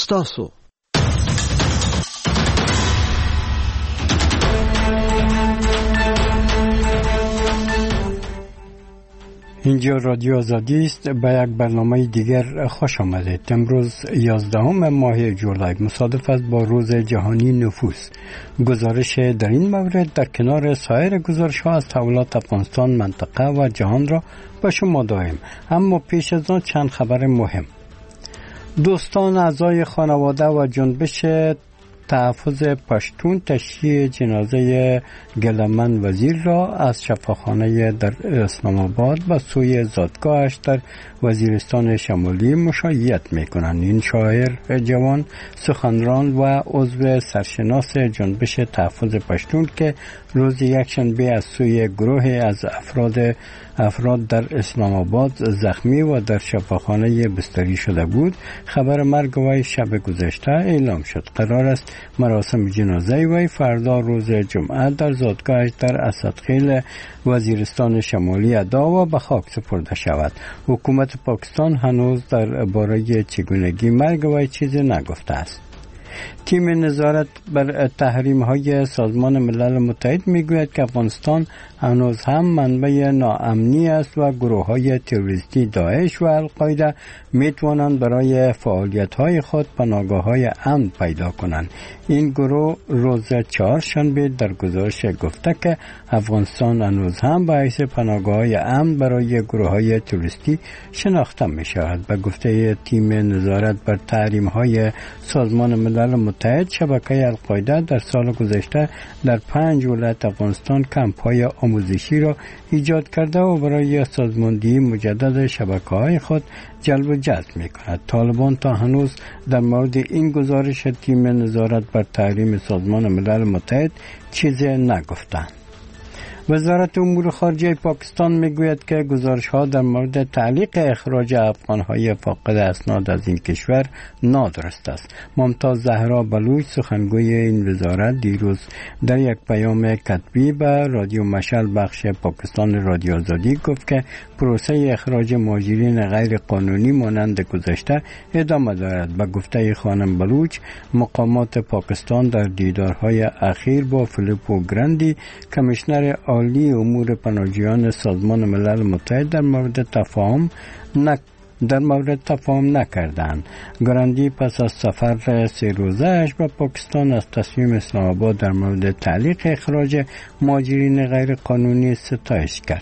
ستاسو. اینجا رادیو آزادی است. به یک برنامه دیگر خوش آمدید. امروز 11 ماه جولای مصادف است با روز جهانی نفوس. گزارش در این مورد در کنار سایر گزارش ها از تحولات افغانستان، منطقه و جهان را به شما داریم. اما پیش از آن چند خبر مهم. دوستان اعضای خانواده و جنبش تحفظ پشتون تشییع جنازه گلمن وزیر را از شفاخانه در اسلام آباد به سوی زادگاهش در وزیرستان شمالی مشایعت می‌کنند. این شاعر جوان، سخنران و عضو سرشناس جنبش تحفظ پشتون که روز یکشنبه از سوی گروه از افراد در اسلام آباد زخمی و در شفاخانه بستری شده بود، خبر مرگ وی شب گذشته اعلام شد. قرار است مراسم جنازه وی فردا روز جمعه در زادگاهش در اسدخیل وزیرستان شمالی ادا و به خاک سپرده شود. حکومت پاکستان هنوز درباره چگونگی مرگ وی چیزی نگفته است. تیم نظارت بر تحریم های سازمان ملل متحد میگوید که افغانستان هنوز هم منبع ناامنی است و گروه های تروریستی داعش و القاعده می توانند برای فعالیت های خود پناهگاه های امن پیدا کنند. این گروه روز چهارشنبه در گزارش گفته که افغانستان هنوز هم به حیث پناهگاه های امن برای گروه های تروریستی شناخته می شود. به گفته تیم نظارت بر تحریم های سازمان ملل متحد، شبکه القاعده در سال گذشته در 5 ولایت افغانستان کمپ های آموزشی را ایجاد کرده و برای سازماندهی مجدد شبکه‌های خود جلب و جذب می‌کند. طالبان تا هنوز در مورد این گزارش تیم نظارت بر تحریم سازمان ملل متحد چیزی نگفتند. وزارت امور خارجه پاکستان میگوید که گزارش‌ها در مورد تعلیق اخراج افغان‌های فاقد اسناد از این کشور نادرست است. ممتاز زهرا بلوچ، سخنگوی این وزارت، دیروز در یک پیام کتبی به رادیو مشعل بخش پاکستان رادیو آزادی گفت که پروسه اخراج مهاجرین غیر قانونی مانند گذشته ادامه دارد. به گفته خانم بلوچ، مقامات پاکستان در دیدارهای اخیر با فیلیپو گراندی، کمیشنر عالی امور پناهجویان سازمان ملل متحد در مورد تفاهم نکردند. گراندی پس از سفر 3 روزه‌اش به پاکستان از تصمیم اسلام آباد در مورد تعلیق اخراج مهاجرین غیر قانونی ستایش کرد.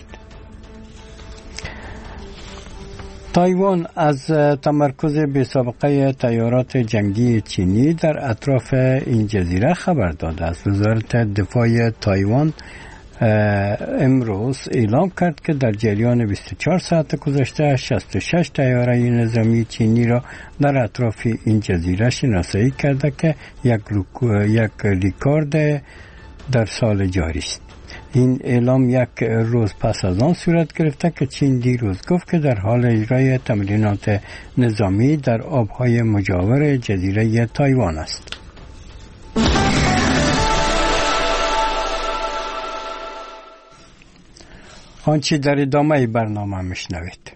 تایوان از تمرکز بی‌سابقه طیارات جنگی چینی در اطراف این جزیره خبر داده است. وزارت دفاع تایوان امروز اعلام کرد که در جریان 24 ساعت گذشته 66 طیاره نظامی چینی را در اطراف این جزیره شناسایی کرده که یک رکورد در سال جاری است. این اعلام یک روز پس از آن صورت گرفته که چین دیروز گفت که در حال اجرای تمرینات نظامی در آبهای مجاور جزیره تایوان است. آنچه در ادامه برنامه میشنوید.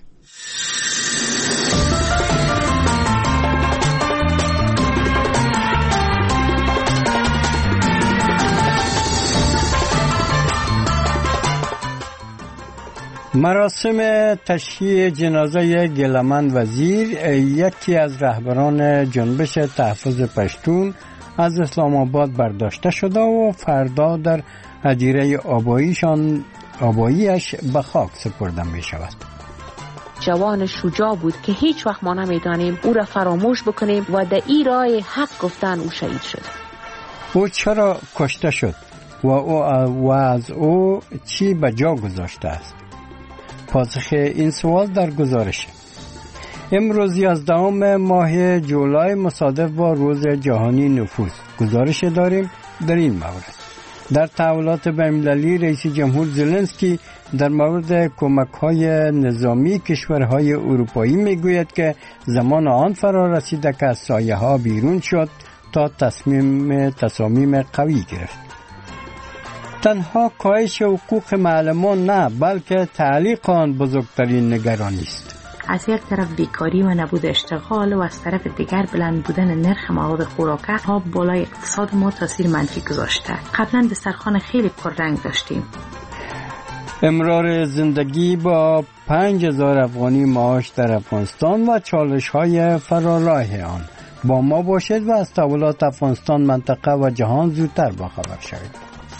مراسم تشییع جنازه گلمن وزیر، یکی از رهبران جنبش تحفظ پشتون، از اسلام آباد برداشته شده و فردا در هدیره آباییش به خاک سپرده می شود. جوان شجاع بود که هیچ وقت ما نمیدانیم او را فراموش بکنیم و در این راه حق گفتن او شهید شد. او چرا کشته شد و از او چی به جا گذاشته است؟ پاسخ این سوال در گزارش. امروز 11 ماه جولای مصادف با روز جهانی نفوس. گزارش داریم در این مورد. در تحولات بین‌المللی رئیس جمهور زلنسکی در مورد کمک‌های نظامی کشورهای اروپایی میگوید که زمان آن فرا رسیده که از سایه‌ها بیرون شد تا تصامیم قوی گرفت. تنها کاهش حقوق معلمان نه، بلکه تعلیق آن بزرگترین نگرانی است. از یک طرف بیکاری و نبود اشتغال و از طرف دیگر بلند بودن نرخ مواد خوراکی ها بالای اقتصاد ما تاثیر منفی گذاشته. قبلا دسترخوان خیلی پررنگ داشتیم. امرار زندگی با 5000 افغانی معاش در افغانستان و چالش‌های فراراه آن. با ما باشید و از تحولات افغانستان، منطقه و جهان زودتر باخبر شوید.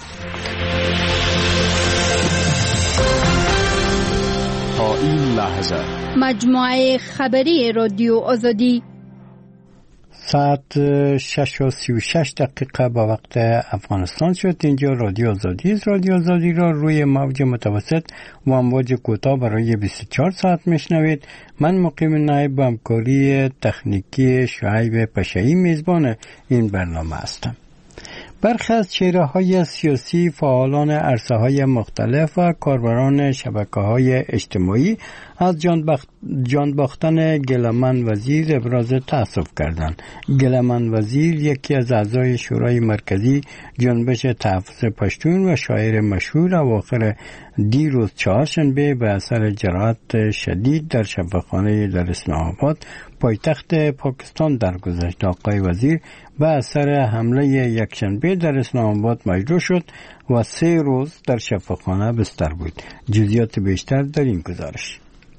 تا این لحظه مجموعه خبری رادیو آزادی ساعت 6:36 به وقت افغانستان شد. اینجا رادیو آزادی است. رادیو آزادی را روی موج متوسط و امواج کوتاه برای 24 ساعت میشنوید. من مقیم نایب با همکاری تکنیکی شعیب پشه‌ای میزبان این برنامه هستم. برخی از چهره‌های سیاسی، فعالان عرصه‌های مختلف و کاربران شبکه‌های اجتماعی از جان باختن گیلمن وزیر ابراز تأسف کردند. گیلمن وزیر یکی از اعضای شورای مرکزی جنبش تحفظ پشتون و شاعر مشهور اواخر دیروز چهارشنبه به اثر جراحت شدید در شفاخانه در اسلام آباد پایتخت پاکستان درگذشت. آقای وزیر به اثر حمله یکشنبه در اسلام آباد مجروح شد و 3 روز در شفاخانه بستر بود. جزئیات بیشتر در این گزارش.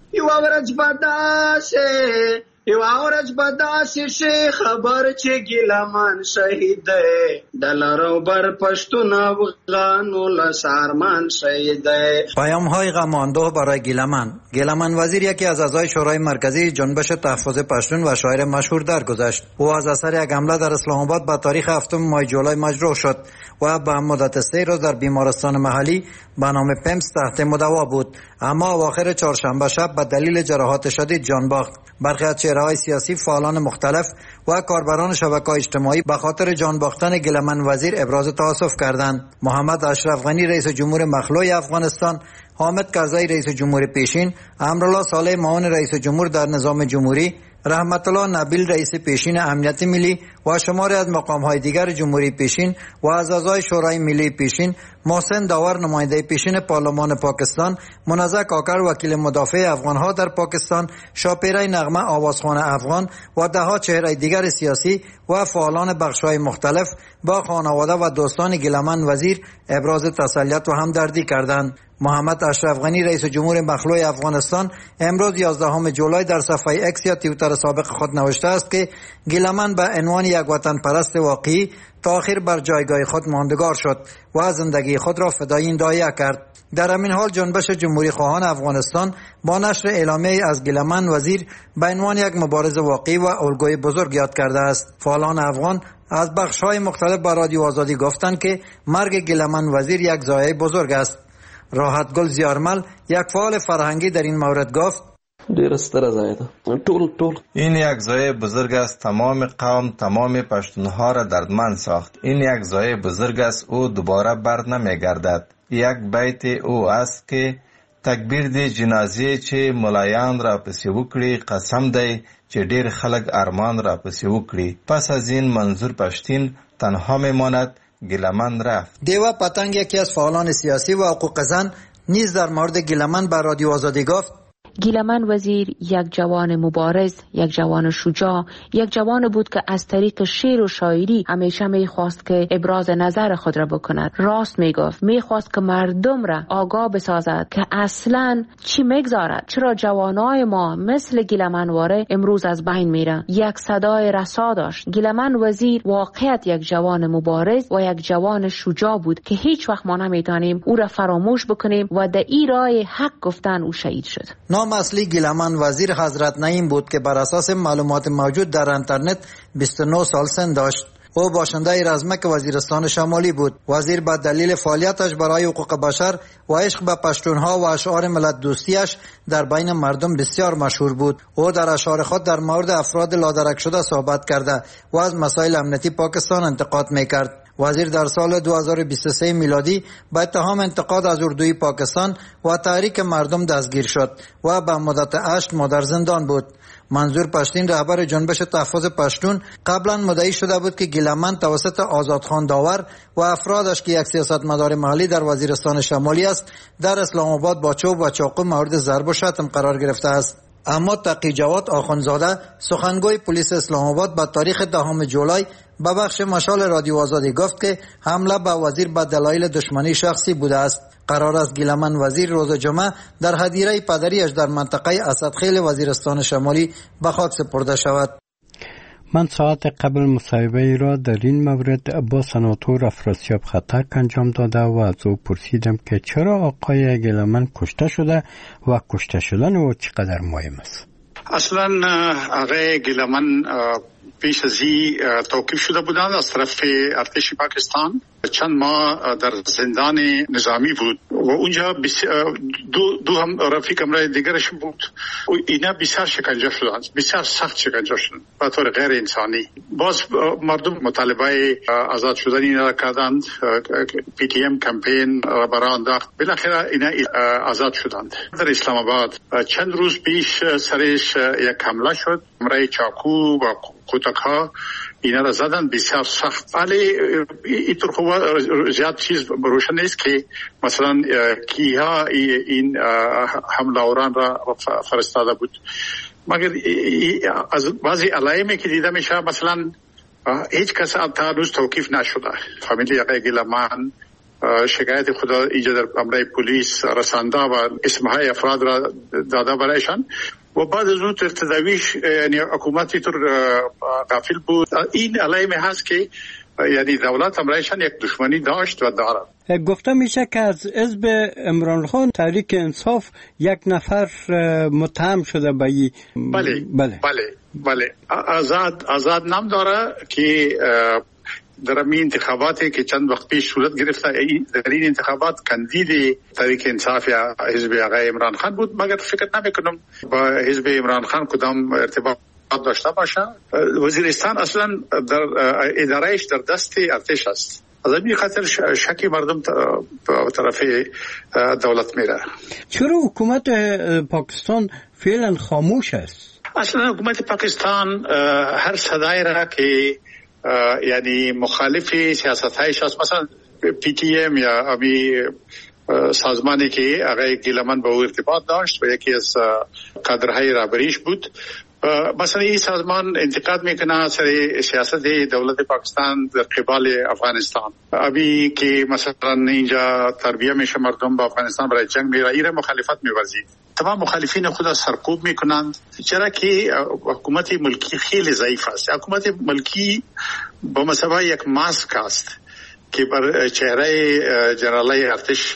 یو اورج بداسي شي خبر چې ګلمان شهید دلارو بر پښتون افغانو لسارمان شهید. پیام های غماندوه برای گیلمن وزیر یکی از اعضای شورای مرکزی جنبش تحفظ پشتون و شاعر مشهور درگذشت. او از اثر یک حمله در اسلام آباد به تاریخ 7 ماه جولای مجروح شد و به مدت 3 روز در بیمارستان محلی به نام پمس تحت مداوا بود، اما اواخر چهارشنبه شب به دلیل جراحات شدید جان باخت. برخی از چهره‌های سیاسی، فعالان مختلف و کاربران شبکه‌های اجتماعی به خاطر جان باختن گیلمن وزیر ابراز تأسف کردند. محمد اشرف غنی رئیس جمهور مخلوع افغانستان، حامد کرزی رئیس جمهور پیشین، امرالله صالح معاون رئیس جمهور در نظام جمهوری، رحمت الله نبیل رئیس پیشین امنیت ملی و شماری از مقام‌های دیگر جمهوری پیشین و از اعضای شورای ملی پیشین، محسن داور نماینده پیشین پارلمان پاکستان، منزه کاکر وکیل مدافع افغان‌ها در پاکستان، شاپیره نغمه آوازخوان افغان و ده‌ها چهره دیگر سیاسی و فعالان بخش‌های مختلف با خانواده و دوستان گیلمن وزیر ابراز تسلیت و همدردی کردند. محمد اشرف غنی رئیس جمهور مخلوع افغانستان امروز 11 جولای در صفحه اکس یا توییتر سابق خود نوشته است که گیلمن به عنوان یک وطن پرست واقعی تا آخر بر جایگاه خود ماندگار شد و زندگی خود را فدای این داعیه کرد. در همین حال جنبش جمهوری خواهان افغانستان با نشر اعلامیه از گیلمن وزیر به عنوان یک مبارز واقعی و الگوی بزرگ یاد کرده است. فعالان افغان از بخش‌های مختلف به رادیو آزادی گفتند که مرگ گیلمن وزیر یک ضایعه بزرگ است. راحت گل زیارمل یک فعال فرهنگی در این مورد گفت: این یک ضایعه بزرگ است. تمام قوم، تمام پشتونها را دردمند ساخت. این یک ضایعه بزرگ است. او دوباره بر نمیگردد. یک بیت او است که تکبیر دی جنازه چې ملایان را پسې وکړي، قسم دی چې ډیر خلک ارمان را پسې وکړي. پس از این منظور پشتین تنها میماند. گیلمن رفت. دیوا پتنگ یکی از فعالان سیاسی و حقوق زن نیز در مورد گیلمن به رادیو آزادی گفت: گیلمن وزیر یک جوان مبارز، یک جوان شجاع، یک جوان بود که از طریق شعر و شاعری همیشه میخواست که ابراز نظر خود را بکند. راست میگفت، میخواست که مردم را آگاه بسازد که اصلا چی میگذارد، چرا جوانای ما مثل گیلمن واره امروز از بین میرن. یک صدای رسا داشت. گیلمن وزیر واقعیت یک جوان مبارز و یک جوان شجاع بود که هیچ وقت ما نمیتونیم او را فراموش بکنیم و در این راه حق گفتن او شهید شد. نام اصلی گیلمن وزیر حضرت نعیم بود که بر اساس معلومات موجود در اینترنت 29 سال سن داشت. او باشنده رزمک وزیرستان شمالی بود. وزیر به دلیل فعالیتش برای حقوق بشر و عشق به پشتونها و اشعار ملت دوستیش در بین مردم بسیار مشهور بود. او در اشعار خود در مورد افراد لادرک شده صحبت کرده و از مسائل امنیتی پاکستان انتقاد میکرد. وزیر در سال 2023 میلادی با اتهام انتقاد از اردوی پاکستان و تحریک مردم دستگیر شد و به مدت 8 ماه در زندان بود. منظور پشتین رهبر جنبش تحفظ پشتون قبلا مدعی شده بود که گیلمن توسط آزادخان داور و افرادش که یک سیاستمدار محلی در وزیرستان شمالی است در اسلام آباد با چوب و چاقو مورد ضرب و شتم قرار گرفته است. اما تقی جواد آخوندزاده سخنگوی پلیس اسلام آباد به تاریخ 10 جولای به بخش مشال رادیو آزادی گفت که حمله به وزیر به دلایل دشمنی شخصی بوده است. قرار است گیلمن وزیر روز جمعه در هدیره پدریش در منطقه اسدخیل وزیرستان شمالی به خاک سپرده شود. من ساعت قبل مصاحبه را در این مورد با سناتور افراسیاب خطک انجام داده و از او پرسیدم که چرا آقای گیلمن کشته شده و کشته شدن او چقدر مهم است. اصلا آقای گیلمن پیش از این توقیف شده بودند از طرف ارتش پاکستان. چند ماه در زندان نظامی بود و اونجا دو هم رفیق امرای دیگرش بود و اینا بسیار شکنجه شدند، بسیار سخت شکنجه شدند به طور غیر انسانی. باز مردم مطالبه آزاد شدن اینا را کردند، پی تی ام کمپین را برای انداخت، بالاخره اینا آزاد شدند. در اسلام آباد چند روز پیش سرش یک حمله شد، امرای چاکو و کتک‌ها اینا را زدن بسیار سخت. ولی اینطور خوب زیاد چیز روشن نیست که مثلا کیها این حمله آوران را فرستاده بود، مگر از بعضی علائمی که دیده میشه مثلا هیچ کس تا روز توقیف نشده. فامیلی آقای گیلمن شکایت خدا اینجا در امرای پلیس رسانده و اسمهای افراد را داده برایشان و بعد از اون تداویش یعنی حکومتی طور غافل بود. این علائم هست که یعنی دولت امرایشان یک دشمنی داشت و دارد. گفته میشه که از حزب عمران خان تحریک انصاف یک نفر متهم شده به این. بله. آزاد نام داره که در این انتخاباتی که چند وقت پیش صورت گرفته، در این انتخابات کاندید تحریک انصاف یا حزب آقای عمران خان بود، مگر فکر نمیکنم با حزب عمران خان کدام ارتباط داشته باشه. وزیرستان اصلا در ادارهش در دست ارتش است، از این خاطر شکی مردم به طرف دولت میره. چرا حکومت پاکستان فعلا خاموش است؟ اصلا حکومت پاکستان هر صدای را که یعنی مخالف سیاست هایش هست، مثلا پی تی ام یا امی سازمانی که آقای گیلمن با او ارتباط داشت و یکی از کادرهای رهبریش بود، مثلا این سازمان انتقاد میکنه سر سیاست دولت پاکستان در قبال افغانستان. ابھی که مثلا اینجا تربیه میشه مردم با افغانستان برای جنگ میره، این مخالفت میورزید. تمام مخالفین خود سرکوب میکنند، چرا که حکومت ملکی خیلی ضعیف است. حکومت ملکی با مثابه یک ماسک است که بر چهره جنرالای ارتش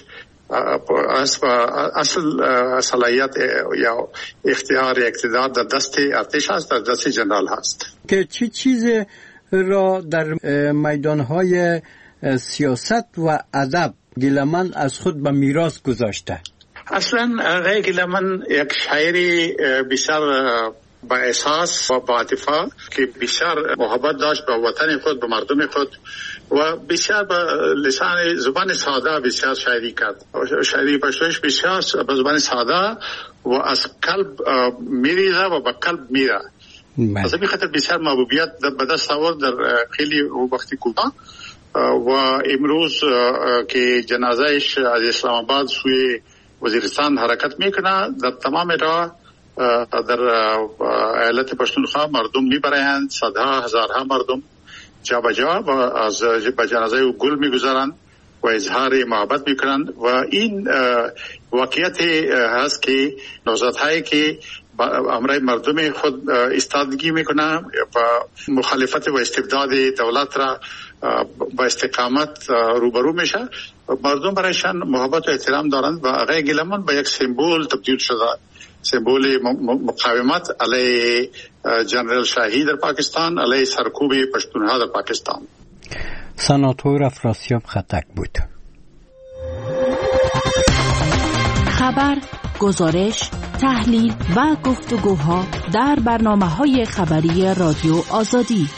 اصل صلاحیت یا اختیار اقتدار در دست ارتش هست، در دست جنرال هست. که چی چیز را در میدانهای سیاست و ادب گیلمن از خود به میراث گذاشته؟ اصلا آقای گیلمن یک شاعری بسیار با احساس و با عاطفه که بسیار محبت داشت به وطن خود، به مردم خود و بسیار با لسان زبان ساده بسیار شاعری کرد. شاعری پشتوش بسیار به زبان ساده و از قلب میریزه و به قلب میره. از این خاطر بسیار محبوبیت به دست آورد در خیلی وقتی کوتاه و امروز که جنازهش از اسلام آباد سوی وزیرستان حرکت میکنه، در تمام راه در ایالت پشتونخوا مردم میبرند، صدها هزارها مردم جا به جا و از جنازه او گل میگذارند و اظهار محبت میکنند و این واقعیت هست که نوزادهایی که امرای مردم خود استادگی میکنه و مخالفت و استبداد دولت را با استقامت روبرو میشه، مردم برایشان محبت و احترام دارند و آقای گیلمن به یک سمبول تبدیل شده، سمبول مقاومت علیه جنرال شاهی در پاکستان، علیه سرکوب پشتونها در پاکستان. سناتور افراسیاب خطک بود. خبر، گزارش، تحلیل و گفتگوها در برنامه‌های خبری رادیو آزادی.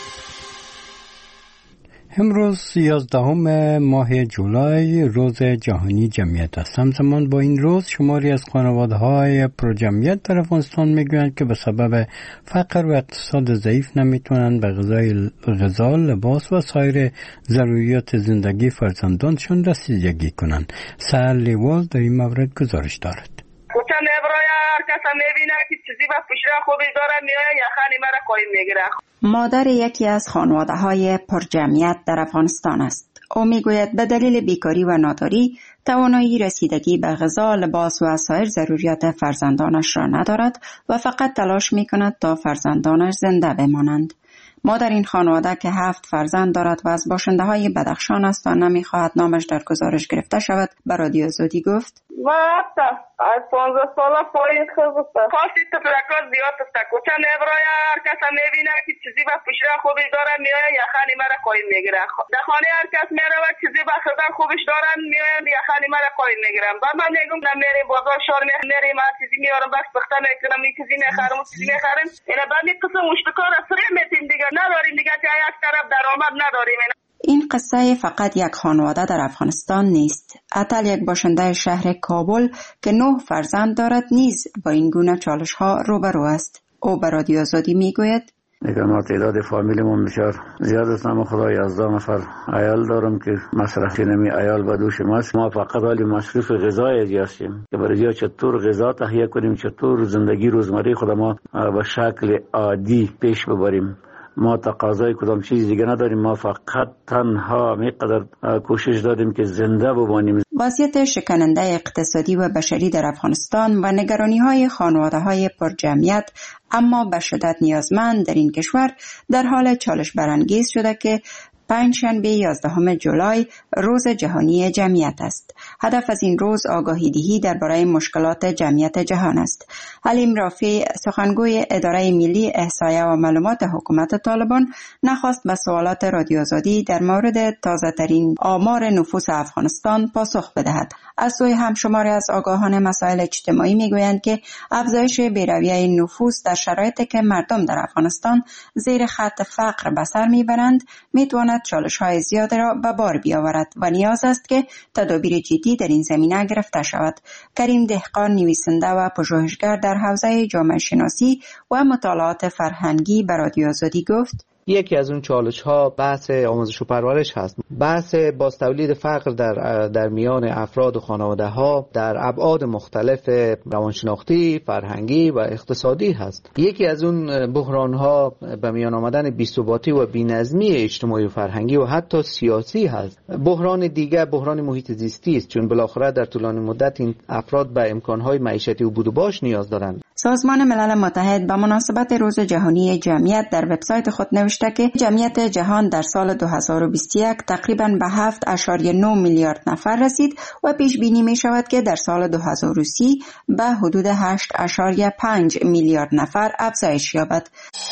امروز 11 ماه جولای روز جهانی جمعیت است. همزمان با این روز شماری از خانواده‌های پرجمعیت در افغانستان میگویند که به سبب فقر و اقتصاد ضعیف نمیتونن به غذا، لباس و سایر ضروریات زندگی فرزندانشون رسیدگی کنند. سهر لیوال در این مورد گزارش دارد. کس میبینه که چیزی و پشت خوبی داره میاد یخنی مرا قایم میگیره. مادر یکی از خانواده‌های پرجمعیت در افغانستان است. او میگوید به دلیل بیکاری و ناداری توانایی رسیدگی به غذا، لباس و سایر ضروریات فرزندانش را ندارد و فقط تلاش میکند تا فرزندانش زنده بمانند. مادر این خانواده که 7 فرزند دارد و از باشنده‌های بدخشان است و نمیخواهد نامش در گزارش گرفته شود به رادیو آزادی گفت: از 15 ساله پایین خواستی تفلکات زیاد تکوچه نبرای هر کس میبینه که چیزی و پشت خوبی داره میاد یخنی مرا قایم میگیره. در خانه هر کس میره و چیزی و خزر خوبش دارن میاد یخنی مرا قایم میگیرم. و من میگم نمیریم بازار شهر میریم هر چیزی میارم بس بخته میکنم این چیزی میخرم چیزی میخرم. اینا بعد یک قسم مشتکار اصری میتیم دیگه نداریم دیگه که یک طرف درآمد نداریم. این قصه فقط یک خانواده در افغانستان نیست. اتل یک باشنده شهر کابل که 9 فرزند دارد نیز با این گونه چالش ها روبرو است. او به رادیو آزادی میگوید: دیگه ما تعداد فامیلمون بسیار زیاد است. ما خدا 11 نفر عیال دارم که مصرف نمی عیال به دوش ماست. ما فقط حالی مصرف غذای هستیم که برای چطور غذا تهیه کنیم، چطور زندگی روزمره خود ما به شکل عادی پیش ببریم. ما تقاضای کدام چیز دیگه نداریم. ما فقط تنها میقدر کوشش داریم که زنده بمانیم. وضعیت شکننده اقتصادی و بشری در افغانستان و نگرانی‌های خانواده‌های پرجمعیت اما به شدت نیازمند در این کشور در حال چالش برانگیز شده که پنجشنبه 11 جولای روز جهانی جمعیت است. هدف از این روز آگاهی دهی درباره مشکلات جمعیت جهان است. حلیم رافی، سخنگوی اداره ملی احصایه و معلومات حکومت طالبان، نخواست به سوالات رادیو آزادی در مورد تازه‌ترین آمار نفوس افغانستان پاسخ بدهد. از سوی همشماری از آگاهان مسائل اجتماعی میگویند که افزایش بی‌رویه نفوس در شرایطی که مردم در افغانستان زیر خط فقر به سر میبرند میتواند چالش‌های زیاد را به بار بیاورد و نیاز است که تدابیر جدی در این زمینه گرفته شود. کریم دهقان، نویسنده و پژوهشگر در حوزه جامعه شناسی و مطالعات فرهنگی به رادیو آزادی گفت: یکی از اون چالش‌ها بحث آموزش و پرورش هست. بحث بازتولید فقر در میان افراد و خانواده‌ها در ابعاد مختلف روانشناختی، فرهنگی و اقتصادی هست. یکی از اون بحران‌ها به میان آمدن بی‌ثباتی و بی‌نظمی اجتماعی و فرهنگی و حتی سیاسی هست. بحران دیگر بحران محیط زیستی است، چون بالاخره در طولانی مدت این افراد به امکان‌های معیشتی و بود و باش نیاز دارند. سازمان ملل متحد به مناسبت روز جهانی جمعیت در وبسایت خود نوشته که جمعیت جهان در سال 2021 تقریباً به 7.9 میلیارد نفر رسید و پیش بینی می شود که در سال 2030 به حدود 8.5 میلیارد نفر افزایش یابد.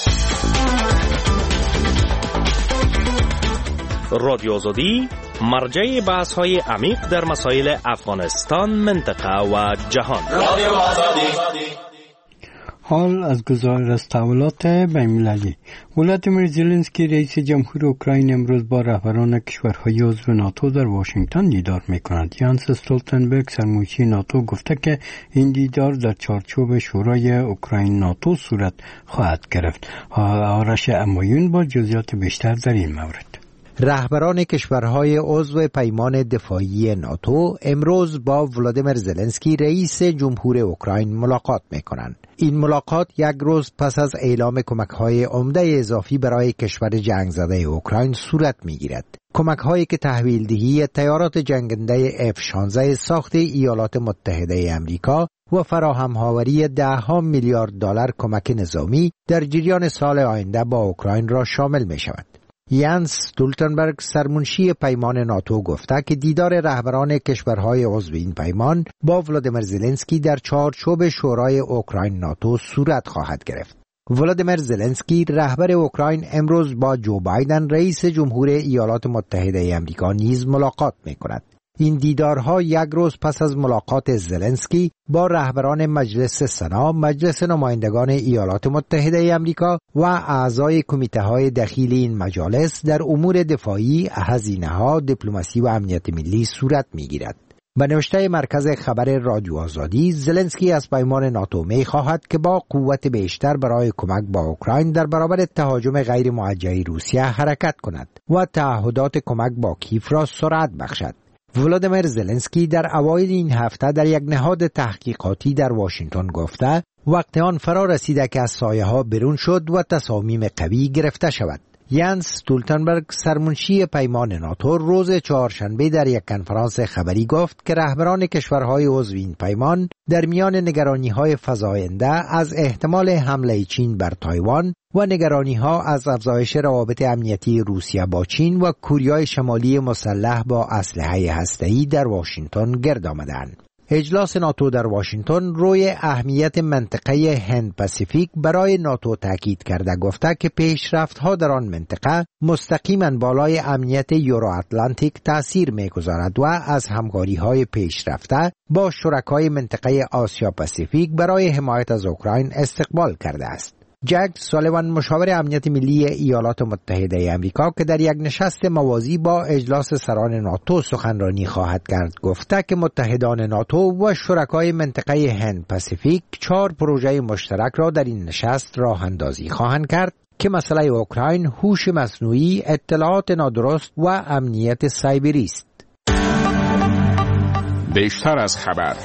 رادیو آزادی مرجع بحث‌های عمیق در مسائل افغانستان، منطقه و جهان. رادیو آزادی. حال از گزارش تحولات بین‌المللی. ولادیمیر زلنسکی رئیس جمهور اوکراین امروز با رهبران کشورهای عضو ناتو در واشنگتن دیدار می‌کند. یانس استولتنبرگ سرمنشی ناتو گفته که این دیدار در چارچوب شورای اوکراین ناتو صورت خواهد گرفت. آرش امایون با جزئیات بیشتر در این مورد. رهبران کشورهای عضو پیمان دفاعی ناتو امروز با ولادیمیر زلنسکی رئیس جمهور اوکراین ملاقات می‌کنند. این ملاقات یک روز پس از اعلام کمک‌های عمده اضافی برای کشور جنگ زده اوکراین صورت می‌گیرد. کمک‌هایی که تحویل‌دهی طیارات جنگنده F-16 ساخت ایالات متحده آمریکا و فراهم‌آوری 10 میلیارد دلار کمک نظامی در جریان سال آینده با اوکراین را شامل می‌شود. یانس استولتنبرگ سرمنشی پیمان ناتو گفته که دیدار رهبران کشورهای عضو این پیمان با ولادیمیر زلنسکی در چارچوب شورای اوکراین ناتو صورت خواهد گرفت. ولادیمیر زلنسکی رهبر اوکراین امروز با جو بایدن رئیس جمهور ایالات متحده آمریکا نیز ملاقات می‌کند. این دیدارها یک روز پس از ملاقات زلنسکی با رهبران مجلس سنا، مجلس نمایندگان ایالات متحده آمریکا و اعضای کمیته‌های دخیل این مجالس در امور دفاعی، هزینه‌ها، دیپلماسی و امنیت ملی صورت می‌گیرد. به نوشته مرکز خبر رادیو آزادی، زلنسکی از پیمان ناتو می‌خواهد که با قوت بیشتر برای کمک با اوکراین در برابر تهاجم غیر موجه روسیه حرکت کند و تعهدات کمک با کیف را سرعت بخشد. ولادیمیر زلنسکی در اوایل این هفته در یک نهاد تحقیقاتی در واشنگتن گفته وقت آن فرا رسیده که از سایه ها بیرون شد و تصامیم قوی گرفته شود. یانس استولتنبرگ سرمنشی پیمان ناتو روز چهارشنبه در یک کنفرانس خبری گفت که رهبران کشورهای عضو این پیمان در میان نگرانی‌های فزاینده از احتمال حمله چین بر تایوان و نگرانی‌ها از افزایش روابط امنیتی روسیه با چین و کوریای شمالی مسلح با اسلحه هسته‌ای در واشنگتن گرد آمدند. اجلاس ناتو در واشنگتن روی اهمیت منطقه هند پاسیفیک برای ناتو تاکید کرده گفته که پیشرفت‌ها در آن منطقه مستقیما بالای امنیت یورو اتلانتیک تأثیر می‌گذارد و از همکاری‌های پیشرفته با شرکای منطقه آسیا پاسیفیک برای حمایت از اوکراین استقبال کرده است. جک سالیوان مشاور امنیت ملی ایالات متحده آمریکا که در یک نشست موازی با اجلاس سران ناتو سخنرانی خواهد کرد گفته که متحدان ناتو و شرکای منطقه هند پاسیفیک 4 پروژه مشترک را در این نشست راه اندازی خواهند کرد که مسئله اوکراین، هوش مصنوعی، اطلاعات نادرست و امنیت سایبری است. بیشتر از خبر.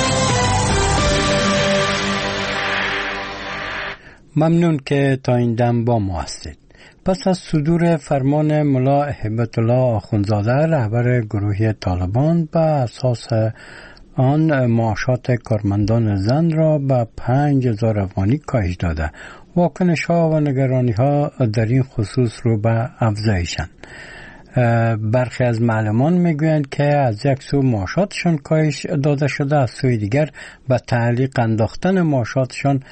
ممنون که تا این دم با ما هستید. پس از صدور فرمان ملا هیبت الله آخوندزاده رهبر گروهی طالبان به اساس آن معاشات کارمندان زن را به 5000 افغانی کاهش داده، واکنش‌ها و نگرانی‌ها در این خصوص رو به افزایشند. برخی از معلمان میگویند که از یک سو معاشاتشان کاهش داده شده، از سوی دیگر به تعلیق انداختن معاشاتشان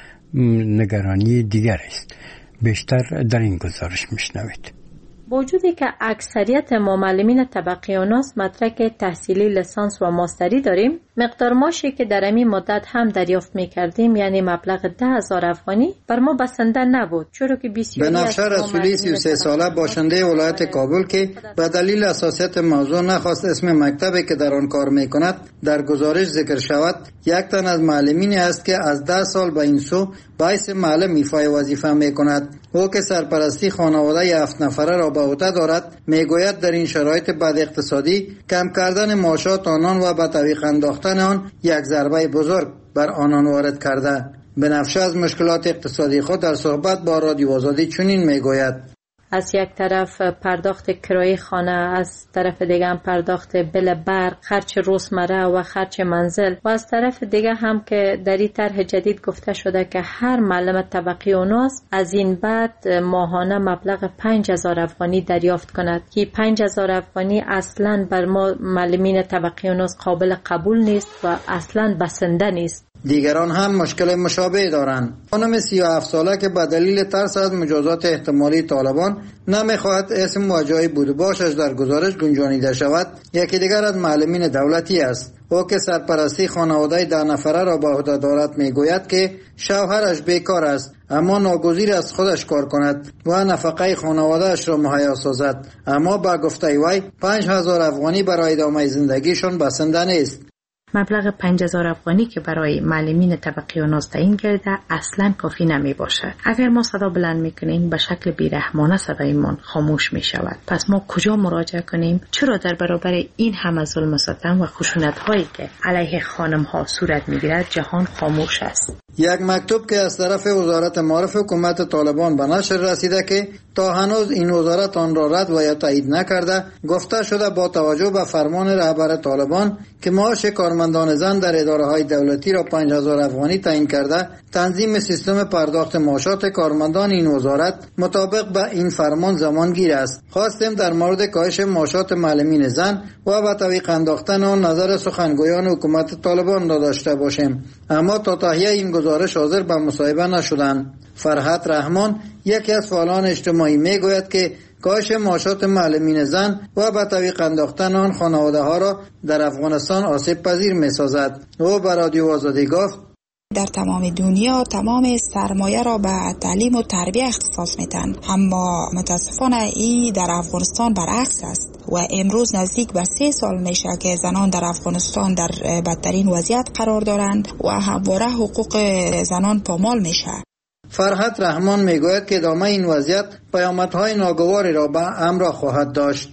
نگرانی دیگر است. بیشتر در این گزارش میشنوید. با وجودی که اکثریت ما معلمین طبقه اوناس مدرک تحصیلی لیسانس و ماستری داریم، مقدار معاشی که در این مدت هم دریافت میکردیم یعنی مبلغ 10,000 افغانی بر ما بسنده نبود، چرا که بسیاری بنفشه رسولی 33 ساله باشنده ولایت کابل که به دلیل حساسیت موضوع نخواست اسم مکتبی که در آن کار میکند در گزارش ذکر شود، یک تن از معلمینی است که از 10 سال به این سو باعث معلم ایفای وظیفه میکند. او که سرپرستی خانواده 7 نفره را به عهده دارد، میگوید در این شرایط بد اقتصادی کم کردن معاشات آنان و به تعویق انداختن آن یک ضربه بزرگ بر آنان وارد کرده. بنفشه از مشکلات اقتصادی خود در صحبت با رادیو آزادی چنین میگوید: از یک طرف پرداخت کرایه خانه، از طرف دیگه هم پرداخت بل برق، خرچ روزمره و خرچ منزل، و از طرف دیگه هم که در این طرح جدید گفته شده که هر معلم طبقه اوناس از این بعد ماهانه مبلغ 5000 افغانی دریافت کند که 5000 افغانی اصلاً بر ما معلمین طبقه اوناس قابل قبول نیست و اصلاً بسنده نیست. دیگران هم مشکل مشابه دارند. خانم 37 ساله که به دلیل ترس از مجازات احتمالی طالبان نمیخواهد اسم و جای بود باشش در گزارش گنجانیده شود، یکی دیگر از معلمین دولتی است. او که سرپرستی خانواده 10 نفره را به عهده دارد میگوید که شوهرش بیکار است اما ناگزیر است خودش کار کند و نفقه خانوادهش را مهیا سازد، اما با گفته وی 5000 افغانی برای ادامه زندگیشان بسنده نیست. مبلغ 5000 افغانی که برای معلمین طبقه اوناس تعیین کرده اصلا کافی نمی باشد. اگر ما صدا بلند میکنیم به شکل بیرحمانه صدایمان خاموش می شود. پس ما کجا مراجعه کنیم؟ چرا در برابر این همه ظلم و ستم و خشونت هایی که علیه خانم ها صورت می گیرد جهان خاموش است؟ یک مکتوب که از طرف وزارت معارف حکومت طالبان به نشر رسیده که تا هنوز این وزارت آن را رد و یا تایید نکرده، گفته شده با توجه به فرمان رهبر طالبان که معاش کارمندان زن در اداره‌های دولتی را 5000 افغانی تعیین کرده، تنظیم سیستم پرداخت معاشات کارمندان این وزارت مطابق به این فرمان زمانگیر است. خواستیم در مورد کاهش معاشات معلمین زن و به تعویق انداختن آن نظر سخنگویان حکومت طالبان داشته باشیم، اما تا تهیه این گزارش حاضر به مصاحبه نشدند. فرحت رحمان یکی از فعالان اجتماعی میگوید که کاهش معاشات معلمین زن و به تعویق انداختن آن خانواده ها را در افغانستان آسیب پذیر می سازد. او به رادیو آزادی گفت: در تمام دنیا تمام سرمایه را به تعلیم و تربیه اختصاص میدن، اما متاسفانه این در افغانستان برعکس است و امروز نزدیک به 3 سال میشه که زنان در افغانستان در بدترین وضعیت قرار دارند و همواره حقوق زنان پامال میشه. فرحت رحمان میگوید که ادامه این وضعیت پیامدهای ناگواری را به همراه خواهد داشت.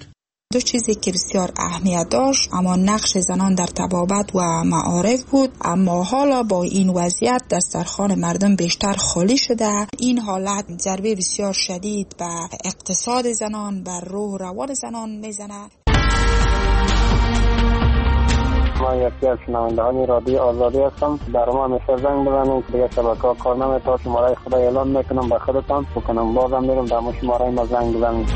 دو چیزی که بسیار اهمیت داشت اما نقش زنان در طبابت و معارف بود، اما حالا با این وضعیت دسترخوان مردم بیشتر خالی شده. این حالت ضربه بسیار شدید به اقتصاد زنان، بر روح و روان زنان میزنه. من یکی از شنوندگان رادیو آزادی هستم. در ما همیشه زنگ بزنید که دیگه شبکه‌ها کار نمی‌کنه. شماره خدا اعلام میکنم به خودتان بکنم، بازم میرم در شماره ما زنگ بزنید.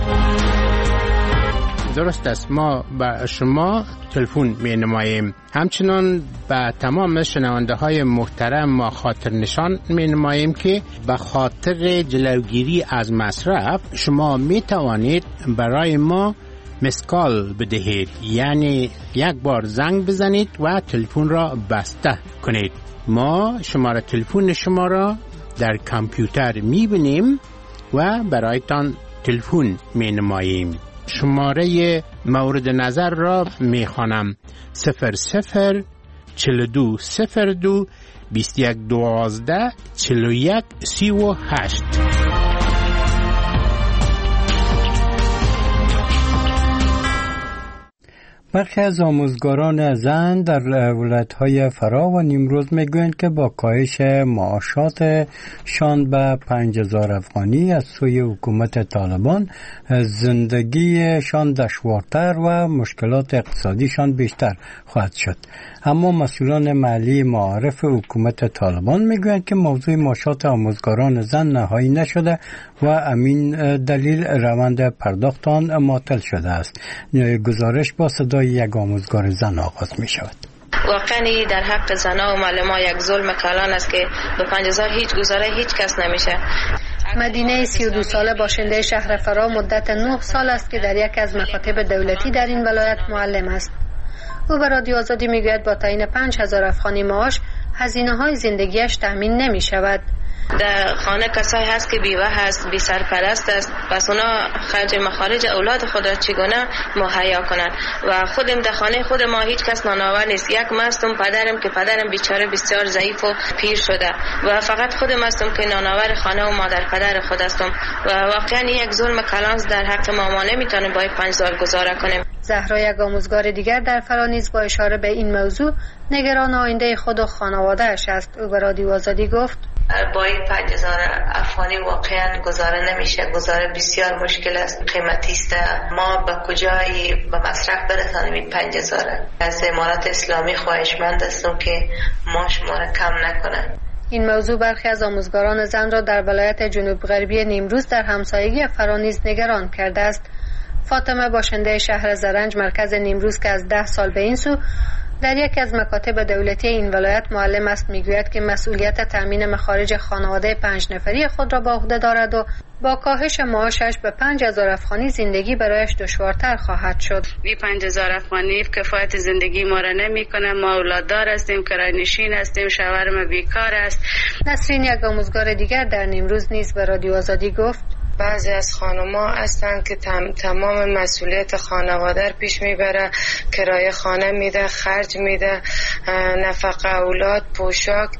درست است، ما به شما تلفن می نماییم. همچنان به تمام شنونده های محترم ما خاطر نشان می نماییم که به خاطر جلوگیری از مصرف شما می توانید برای ما مسکال بدهید، یعنی یک بار زنگ بزنید و تلفن را بسته کنید. ما شماره تلفن شما را در کامپیوتر می بینیم و برایتان تلفن می نماییم. شماره مورد نظر را می خوانم: 00 42 02 21 12 41 38. برخی از آموزگاران زن در ولایت‌های فرا و نیمروز میگویند که با کاهش معاشاتشان به 5000 افغانی از سوی حکومت طالبان زندگیشان دشوارتر و مشکلات اقتصادیشان بیشتر خواهد شد. اما مسئولان محلی معارف حکومت طالبان میگویند که موضوع معاشات آموزگاران زن نهایی نشده و امین دلیل روند پرداخت آن معطل شده است. گزارش با صدای یک آموزگار زن آغاز می شود. واقعا در حق زنها و معلمان یک ظلم کلان است که به 5000 هیچ گزاره هیچ کس نمیشه. مدینه 32 ساله باشنده شهر فرا مدت 9 سال است که در یک از مکاتب دولتی در این ولایت معلم است. او به رادیو آزادی میگوید با تعیین 5000 افغانی معاش هزینه‌های زندگیش تامین نمی‌شود. در خانه کسایی هست که بیوه هست، بی سرپرست است، پس اونا خرج مخارج اولاد خود را چگونه مهیا کنند و خودم در خانه خود ما هیچ کس نانآور نیست. یک مستم پدرم که پدرم بیچاره بسیار ضعیف و پیر شده و فقط خودم هستم که نانآور خانه و مادر پدر خود هستم و واقعا یک ظلم کلان در حق ما نمیتونیم با 5000 گزاره کنیم. زهرا یک آموزگار دیگر در فرا نیز با اشاره به این موضوع نگران آینده خود و خانواده‌اش است. او به رادیو آزادی گفت: با این 5000 افغانی واقعا گزاره نمیشه. گزاره بسیار مشکل است، قیمتی است. ما به کجایی به مصرف برسانیم این 5000؟ از امارات اسلامی خواهشمند هستم که ماش ما را کم نکنه. این موضوع برخی از آموزگاران زن را در ولایت جنوب غربی نیمروز در همسایگی فرا نیز نگران کرده است. فاطمه باشنده شهر زرنج مرکز نیمروز که از 10 سال به این سو در یکی از مکاتب دولتی این ولایت معلم است میگوید که مسئولیت تامین مخارج خانواده 5 نفری خود را به عهده دارد و با کاهش معاشش به 5000 افغانی زندگی برایش دشوارتر خواهد شد. 5000 افغانی کفایت زندگی ما را نمی‌کنه. ما اولاددار هستیم، کرایه‌نشین هستیم، شوهرم بیکار است. نسرین یک آموزگار دیگر در نیمروز نیز به رادیو آزادی گفت: بعضی از خانم‌ها هستند که تمام مسئولیت خانواده پیش میبره، کرایه خانه میده، خرج میده، نفقه اولاد، پوشاک،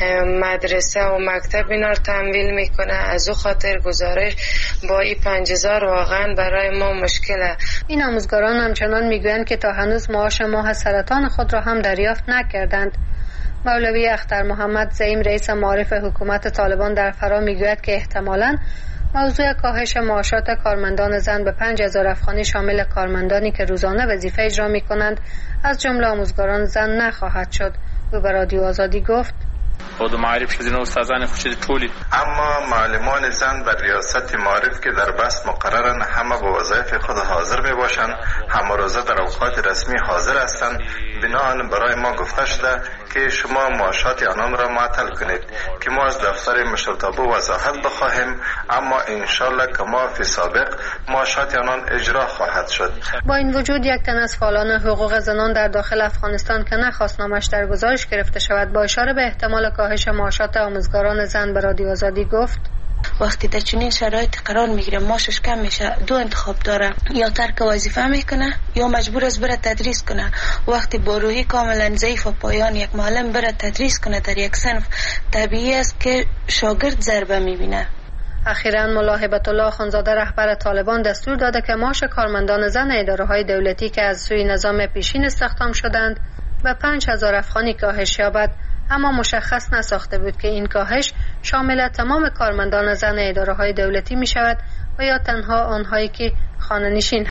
مدرسه و مکتب اینا رو تمویل میکنه. از او خاطر گزارش با این 5000 واقعا برای ما مشکله. این آموزگاران همچنان میگویند که تا هنوز معاش ماه سرطان خود را هم دریافت نکردند. مولوی اختر محمد زعیم رئیس معارف حکومت طالبان در فرا میگوید که احتمالاً موضوع کاهش معاشات کارمندان زن به 5000 افغانی شامل کارمندانی که روزانه وظیفه اجرا می‌کنند از جمله آموزگاران زن نخواهد شد. او به رادیو آزادی گفت: خود معرف شدین استادان خوشید طولی، اما معلمان زن بر ریاست معرف که در بست مقررن همه به وظایف خود حاضر می باشند، همه روزه در اوقات رسمی حاضر هستند. بناهن برای ما گفته شده که شما معاشات آنان را معطل کنید که ما از دفتر مشرتابه وضاحت بخواهیم، اما انشالله که ما فی سابق معاشات آنان اجرا خواهد شد. با این وجود یک تن از فعالان حقوق زنان در داخل افغانستان که نخواست نامش در گزارش گرفته شود با اشاره به احتمال کاهش معاشات آموزگاران زن به رادیو آزادی گفت: وقتی در چنین شرایط قرار میگیره معاشش کم میشه، دو انتخاب داره، یا ترک وظیفه میکنه یا مجبور است بره تدریس کنه. وقتی با روحی کاملا ضعیف و پایان یک معلم بره تدریس کنه در یک صنف، طبیعی است که شاگرد ضربه میبینه. اخیراً ملا هبت الله اخوندزاده رهبر طالبان دستور داده که معاش کارمندان زن اداره‌های دولتی که از سوی نظام پیشین استخدام شدند به 5000 افغانی کاهش یابد، اما مشخص نساخته بود که این کاهش شامل تمام کارمندان زن اداره‌های دولتی می شود و یا تنها آنهایی که خانه‌نشین